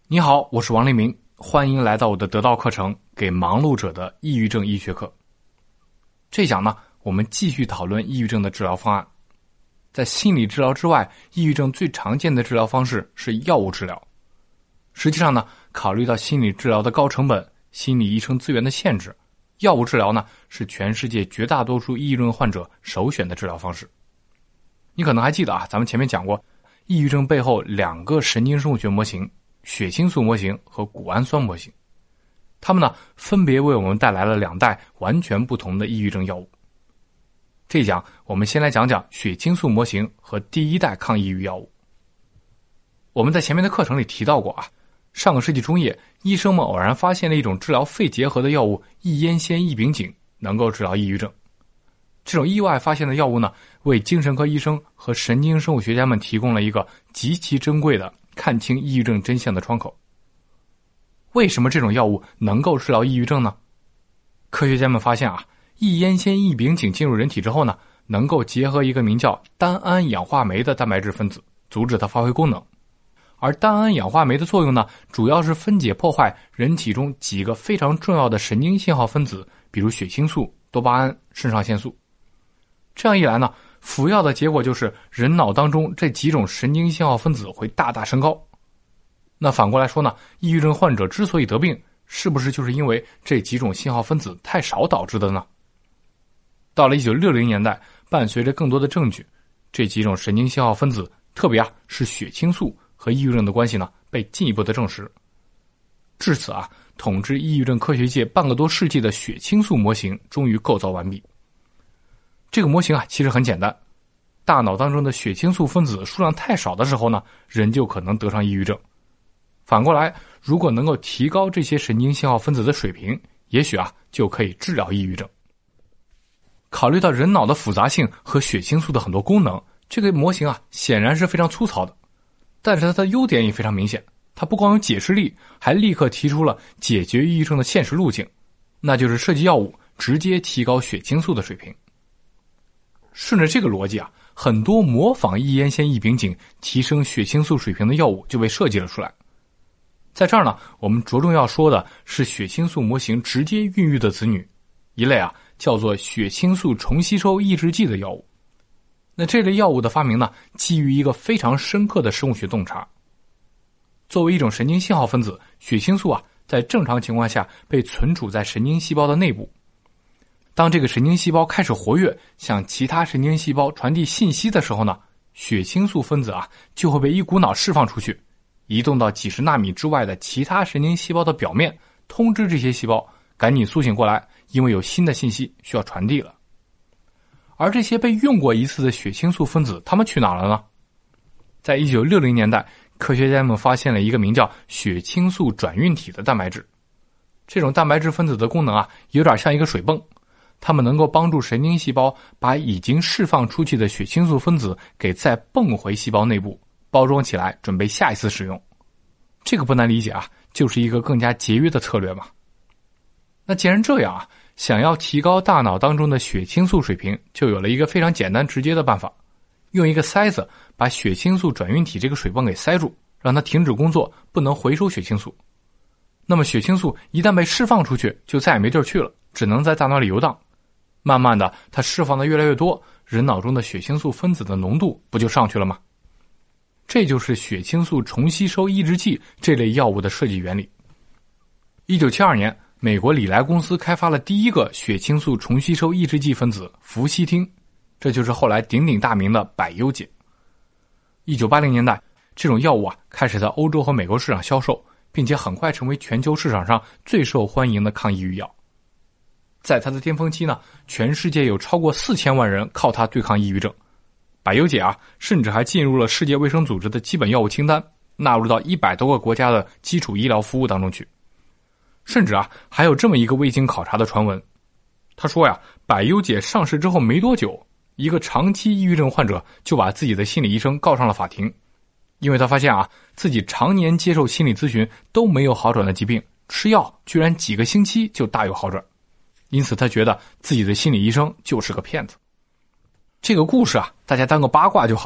你好，我是王立明，欢迎来到我的得道课程，给忙碌者的抑郁症医学课。这讲呢，我们继续讨论抑郁症的治疗方案。在心理治疗之外，抑郁症最常见的治疗方式是药物治疗。实际上呢，考虑到心理治疗的高成本、心理医生资源的限制，药物治疗呢是全世界绝大多数抑郁症患者首选的治疗方式。你可能还记得咱们前面讲过，抑郁症背后两个神经生物学模型，血清素模型和谷氨酸模型，它们呢分别为我们带来了两代完全不同的抑郁症药物。这一讲我们先来讲讲血清素模型和第一代抗抑郁药物。我们在前面的课程里提到过上个世纪中叶，医生们偶然发现了一种治疗肺结核的药物异烟酰异丙肼能够治疗抑郁症。这种意外发现的药物呢，为精神科医生和神经生物学家们提供了一个极其珍贵的看清抑郁症真相的窗口。为什么这种药物能够治疗抑郁症呢？科学家们发现异烟酰异丙肼进入人体之后呢，能够结合一个名叫单胺氧化酶的蛋白质分子，阻止它发挥功能。而单胺氧化酶的作用呢，主要是分解破坏人体中几个非常重要的神经信号分子，比如血清素、多巴胺、肾上腺素。这样一来呢，服药的结果就是人脑当中这几种神经信号分子会大大升高。那反过来说呢，抑郁症患者之所以得病，是不是就是因为这几种信号分子太少导致的呢？到了1960年代，伴随着更多的证据，这几种神经信号分子，特别是血清素和抑郁症的关系呢，被进一步的证实。至此统治抑郁症科学界半个多世纪的血清素模型终于构造完毕。这个模型其实很简单，大脑当中的血清素分子数量太少的时候呢，人就可能得上抑郁症。反过来，如果能够提高这些神经信号分子的水平，也许就可以治疗抑郁症。考虑到人脑的复杂性和血清素的很多功能，这个模型显然是非常粗糙的，但是它的优点也非常明显，它不光有解释力，还立刻提出了解决抑郁症的现实路径，那就是设计药物直接提高血清素的水平。顺着这个逻辑很多模仿异烟酰异丙肼提升血清素水平的药物就被设计了出来。在这儿呢，我们着重要说的是血清素模型直接孕育的子女，一类叫做血清素重吸收抑制剂的药物。那这类药物的发明呢，基于一个非常深刻的生物学洞察。作为一种神经信号分子，血清素在正常情况下被存储在神经细胞的内部。当这个神经细胞开始活跃，向其他神经细胞传递信息的时候呢，血清素分子就会被一股脑释放出去，移动到几十纳米之外的其他神经细胞的表面，通知这些细胞赶紧苏醒过来，因为有新的信息需要传递了。而这些被用过一次的血清素分子，它们去哪了呢？在1960年代，科学家们发现了一个名叫血清素转运体的蛋白质。这种蛋白质分子的功能有点像一个水泵，它们能够帮助神经细胞把已经释放出去的血清素分子给再泵回细胞内部，包装起来准备下一次使用。这个不难理解就是一个更加节约的策略嘛。那既然这样想要提高大脑当中的血清素水平，就有了一个非常简单直接的办法，用一个塞子把血清素转运体这个水泵给塞住，让它停止工作，不能回收血清素。那么血清素一旦被释放出去，就再也没地儿去了，只能在大脑里游荡。慢慢的，它释放的越来越多，人脑中的血清素分子的浓度不就上去了吗？这就是血清素重吸收抑制剂这类药物的设计原理。1972年，美国礼来公司开发了第一个血清素重吸收抑制剂分子氟西汀，这就是后来鼎鼎大名的百忧解。1980年代，这种药物开始在欧洲和美国市场销售，并且很快成为全球市场上最受欢迎的抗抑郁药。在它的巅峰期呢，全世界有超过4000万人靠它对抗抑郁症。百忧解甚至还进入了世界卫生组织的基本药物清单，纳入到100多个国家的基础医疗服务当中去。甚至还有这么一个未经考察的传闻，他说百忧解上市之后没多久，一个长期抑郁症患者就把自己的心理医生告上了法庭，因为他发现自己常年接受心理咨询都没有好转的疾病，吃药居然几个星期就大有好转，因此他觉得自己的心理医生就是个骗子。这个故事大家当个八卦就好，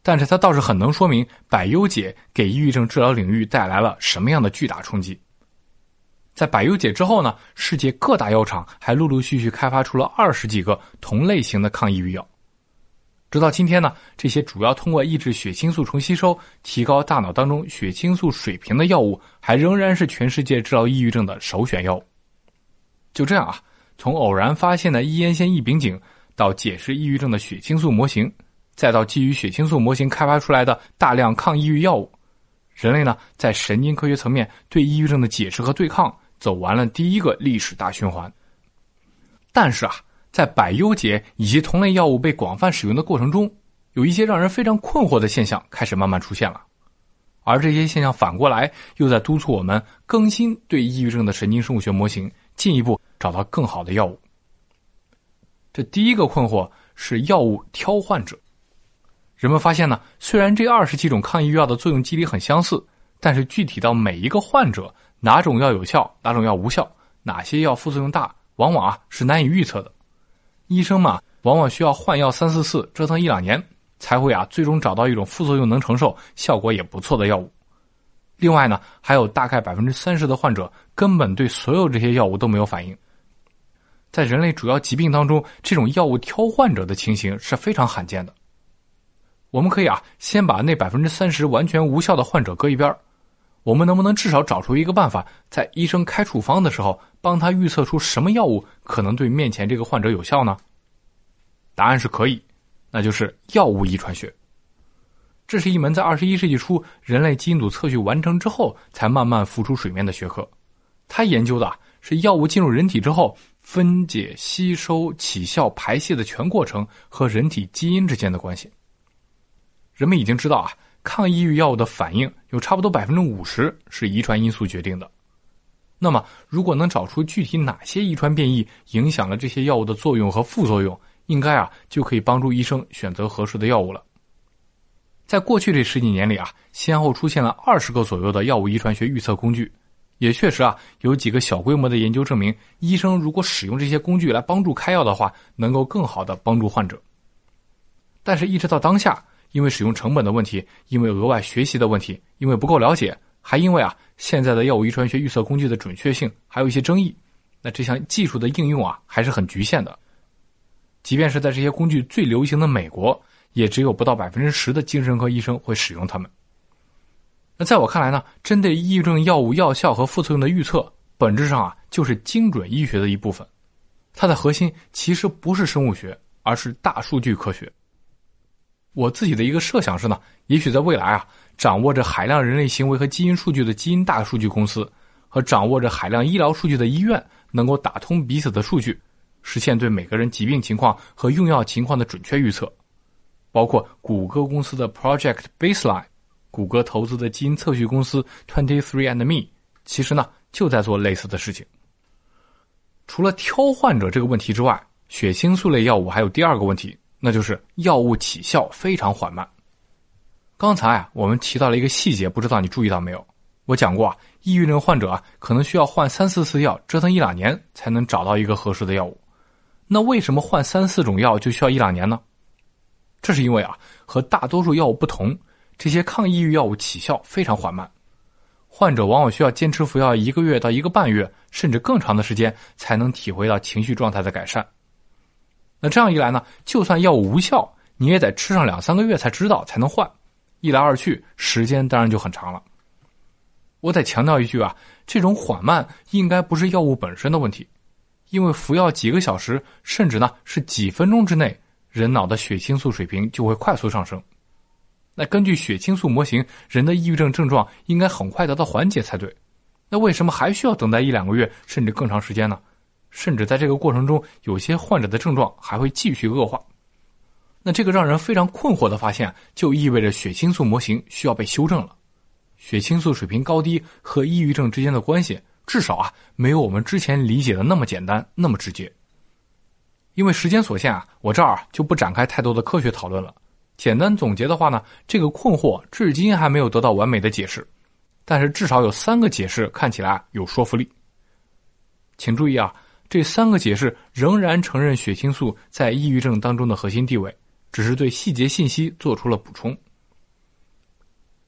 但是它倒是很能说明百忧解给抑郁症治疗领域带来了什么样的巨大冲击。在百忧解之后呢，世界各大药厂还陆陆续续开发出了20几个同类型的抗抑郁药。直到今天呢，这些主要通过抑制血清素重吸收，提高大脑当中血清素水平的药物，还仍然是全世界治疗抑郁症的首选药物。就这样啊，从偶然发现的烟酰异丙肼，到解释抑郁症的血清素模型，再到基于血清素模型开发出来的大量抗抑郁药物，人类呢在神经科学层面对抑郁症的解释和对抗走完了第一个历史大循环。但是啊，在百忧解以及同类药物被广泛使用的过程中，有一些让人非常困惑的现象开始慢慢出现了，而这些现象反过来又在督促我们更新对抑郁症的神经生物学模型，进一步找到更好的药物。这第一个困惑是药物挑患者。人们发现呢，虽然这20几种抗抑郁药的作用机理很相似，但是具体到每一个患者，哪种药有效，哪种药无效，哪些药副作用大，往往是难以预测的。医生嘛，往往需要换药3、4次，折腾1-2年，才会最终找到一种副作用能承受、效果也不错的药物。另外呢，还有大概30%的患者根本对所有这些药物都没有反应。在人类主要疾病当中，这种药物挑患者的情形是非常罕见的。我们可以先把那30%完全无效的患者搁一边，我们能不能至少找出一个办法，在医生开处方的时候，帮他预测出什么药物可能对面前这个患者有效呢？答案是可以，那就是药物遗传学。这是一门在21世纪初人类基因组测序完成之后才慢慢浮出水面的学科。它研究的是药物进入人体之后分解、吸收、起效、排泄的全过程和人体基因之间的关系。人们已经知道抗抑郁药物的反应有差不多50%是遗传因素决定的。那么如果能找出具体哪些遗传变异影响了这些药物的作用和副作用，应该就可以帮助医生选择合适的药物了。在过去这10几年里先后出现了20个左右的药物遗传学预测工具，也确实有几个小规模的研究证明，医生如果使用这些工具来帮助开药的话，能够更好的帮助患者。但是一直到当下，因为使用成本的问题，因为额外学习的问题，因为不够了解，还因为现在的药物遗传学预测工具的准确性还有一些争议，那这项技术的应用还是很局限的。即便是在这些工具最流行的美国，也只有不到10%的精神科医生会使用它们。那在我看来呢，针对抑郁症药物药效和副作用的预测，本质上就是精准医学的一部分。它的核心其实不是生物学，而是大数据科学。我自己的一个设想是呢，也许在未来掌握着海量人类行为和基因数据的基因大数据公司和掌握着海量医疗数据的医院能够打通彼此的数据，实现对每个人疾病情况和用药情况的准确预测。包括谷歌公司的 Project Baseline， 谷歌投资的基因测序公司 23andMe， 其实呢就在做类似的事情。除了挑患者这个问题之外，血清素类药物还有第二个问题，那就是药物起效非常缓慢。刚才我们提到了一个细节，不知道你注意到没有？我讲过抑郁症患者可能需要换3、4次药，折腾1-2年才能找到一个合适的药物。那为什么换3、4种药就需要1-2年呢？这是因为和大多数药物不同，这些抗抑郁药物起效非常缓慢，患者往往需要坚持服药1个月到1个半月，甚至更长的时间才能体会到情绪状态的改善。那这样一来呢，就算药物无效，你也得吃上2、3个月才知道，才能换。一来二去，时间当然就很长了。我得强调一句这种缓慢应该不是药物本身的问题，因为服药几个小时，甚至呢是几分钟之内，人脑的血清素水平就会快速上升。那根据血清素模型，人的抑郁症症状应该很快得到缓解才对。那为什么还需要等待1、2个月，甚至更长时间呢？甚至在这个过程中，有些患者的症状还会继续恶化。那这个让人非常困惑的发现，就意味着血清素模型需要被修正了。血清素水平高低和抑郁症之间的关系，至少没有我们之前理解的那么简单，那么直接。因为时间所限我这儿就不展开太多的科学讨论了。简单总结的话呢，这个困惑至今还没有得到完美的解释，但是至少有3个解释看起来有说服力。请注意这3个解释仍然承认血清素在抑郁症当中的核心地位，只是对细节信息做出了补充。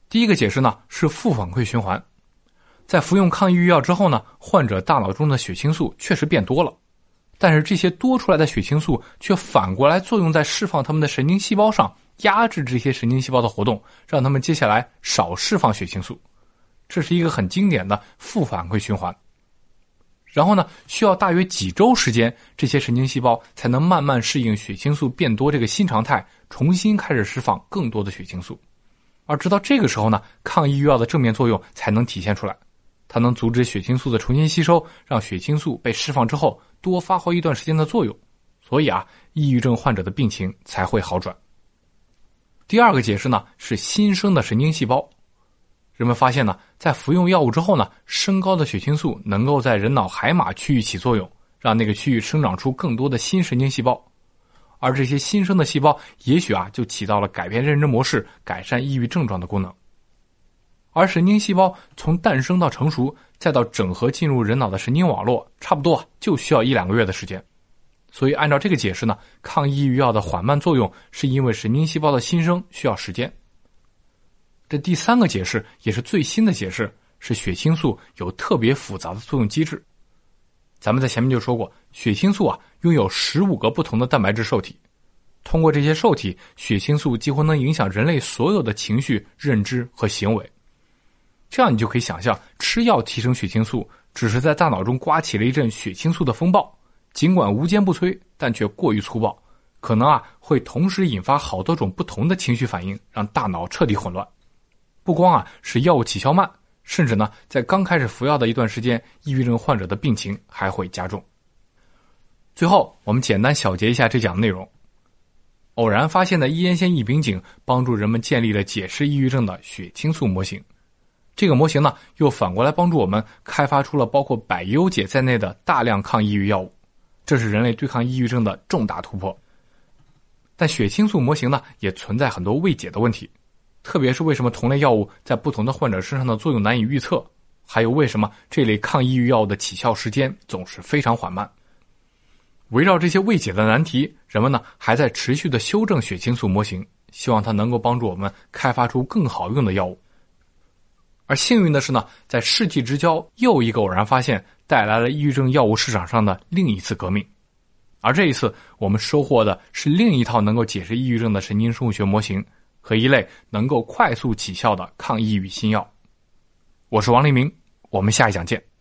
第一个解释呢是负反馈循环。在服用抗抑郁药之后呢，患者大脑中的血清素确实变多了，但是这些多出来的血清素却反过来作用在释放他们的神经细胞上，压制这些神经细胞的活动，让他们接下来少释放血清素。这是一个很经典的负反馈循环。然后呢，需要大约几周时间，这些神经细胞才能慢慢适应血清素变多这个新常态，重新开始释放更多的血清素。而直到这个时候呢，抗抑郁药的正面作用才能体现出来，它能阻止血清素的重新吸收，让血清素被释放之后多发挥一段时间的作用。所以抑郁症患者的病情才会好转。第二个解释呢是新生的神经细胞。人们发现呢，在服用药物之后呢，升高的血清素能够在人脑海马区域起作用，让那个区域生长出更多的新神经细胞。而这些新生的细胞也许就起到了改变认知模式、改善抑郁症状的功能。而神经细胞从诞生到成熟，再到整合进入人脑的神经网络，差不多就需要1-2个月的时间。所以按照这个解释呢，抗抑郁药的缓慢作用是因为神经细胞的新生需要时间。这第三个解释也是最新的解释，是血清素有特别复杂的作用机制。咱们在前面就说过，血清素拥有15个不同的蛋白质受体，通过这些受体，血清素几乎能影响人类所有的情绪、认知和行为。这样你就可以想象，吃药提升血清素只是在大脑中刮起了一阵血清素的风暴，尽管无坚不摧，但却过于粗暴，可能会同时引发好多种不同的情绪反应，让大脑彻底混乱。不光使药物起效慢，甚至呢，在刚开始服药的一段时间，抑郁症患者的病情还会加重。最后，我们简单小结一下这讲的内容。偶然发现的伊烟酰异丙肼帮助人们建立了解释抑郁症的血清素模型。这个模型呢，又反过来帮助我们开发出了包括百忧解在内的大量抗抑郁药物，这是人类对抗抑郁症的重大突破。但血清素模型呢，也存在很多未解的问题。特别是为什么同类药物在不同的患者身上的作用难以预测，还有为什么这类抗抑郁药物的起效时间总是非常缓慢。围绕这些未解的难题，人们呢还在持续的修正血清素模型，希望它能够帮助我们开发出更好用的药物。而幸运的是呢，在世纪之交又一个偶然发现带来了抑郁症药物市场上的另一次革命。而这一次我们收获的是另一套能够解释抑郁症的神经生物学模型和一类能够快速起效的抗抑郁新药。我是王立明，我们下一讲见。